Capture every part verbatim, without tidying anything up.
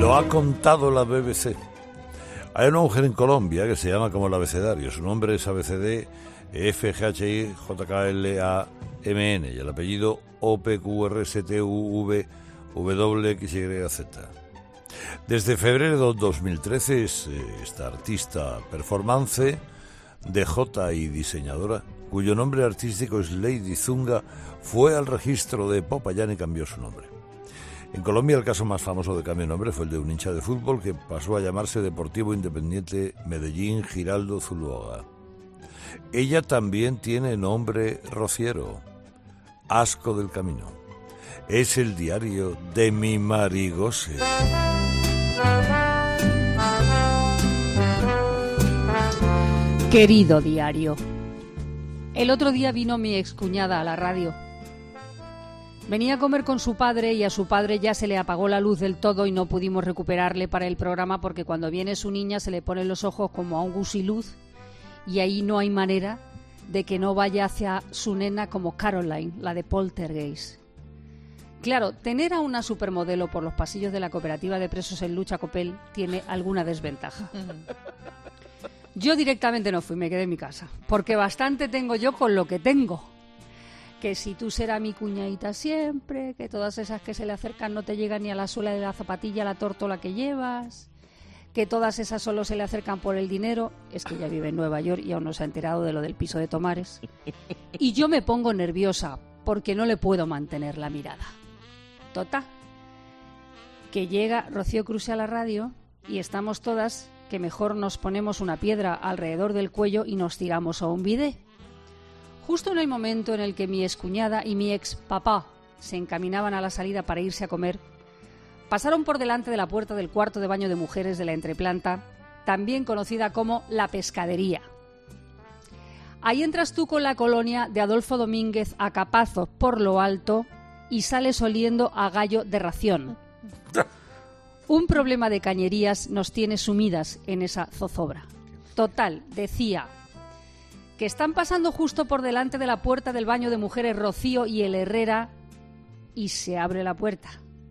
Lo ha contado la B B C. Hay una mujer en Colombia que se llama como el abecedario. Su nombre es A B C D F G H I J K L A M N y el apellido O P Q R S T U V W X Y Z. Desde febrero de dos mil trece es eh, esta artista performance, D J y diseñadora, cuyo nombre artístico es Lady Zunga, fue al registro de Popayán y cambió su nombre. En Colombia el caso más famoso de cambio de nombre fue el de un hincha de fútbol que pasó a llamarse Deportivo Independiente Medellín Giraldo Zuluaga. Ella también tiene nombre rociero, Asco del Camino. Es el diario de mi Marigose. Querido diario, el otro día vino mi excuñada a la radio. Venía a comer con su padre y a su padre ya se le apagó la luz del todo y no pudimos recuperarle para el programa porque cuando viene su niña se le ponen los ojos como a un gusiluz y ahí no hay manera de que no vaya hacia su nena como Caroline, la de Poltergeist. Claro, tener a una supermodelo por los pasillos de la cooperativa de presos en lucha Copel tiene alguna desventaja. Yo directamente no fui, me quedé en mi casa, porque bastante tengo yo con lo que tengo. Que si tú serás mi cuñadita siempre, que todas esas que se le acercan no te llegan ni a la suela de la zapatilla, la tórtola que llevas, que todas esas solo se le acercan por el dinero, es que ella vive en Nueva York y aún no se ha enterado de lo del piso de Tomares. Y yo me pongo nerviosa porque no le puedo mantener la mirada. Total, que llega Rocío Cruse a la radio y estamos todas que mejor nos ponemos una piedra alrededor del cuello y nos tiramos a un bidé. Justo en el momento en el que mi excuñada y mi ex papá se encaminaban a la salida para irse a comer, pasaron por delante de la puerta del cuarto de baño de mujeres de la entreplanta, también conocida como La Pescadería. Ahí entras tú con la colonia de Adolfo Domínguez a capazos por lo alto y sales oliendo a gallo de ración. Un problema de cañerías nos tiene sumidas en esa zozobra. Total, decía que están pasando justo por delante de la puerta del baño de mujeres Rocío y el Herrera y se abre la puerta.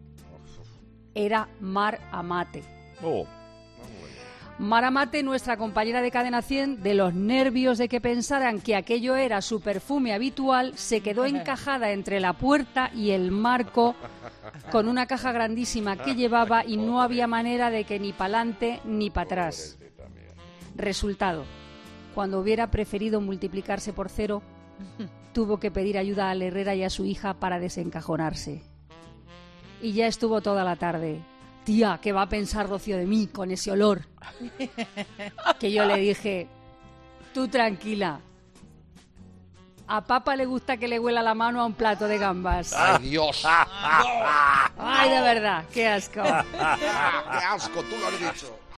Era Mar Amate. Oh. Mar Amate, nuestra compañera de Cadena cien, de los nervios de que pensaran que aquello era su perfume habitual, se quedó encajada entre la puerta y el marco con una caja grandísima que llevaba y no había manera de que ni pa'lante ni para atrás. Resultado, cuando hubiera preferido multiplicarse por cero, tuvo que pedir ayuda al Herrera y a su hija para desencajonarse. Y ya estuvo toda la tarde. Tía, ¿qué va a pensar Rocío de mí con ese olor? Que yo le dije, tú tranquila. A papá le gusta que le huela la mano a un plato de gambas. ¡Ay, Dios! Ay, de verdad, qué asco. ¡Qué asco! Tú lo has dicho.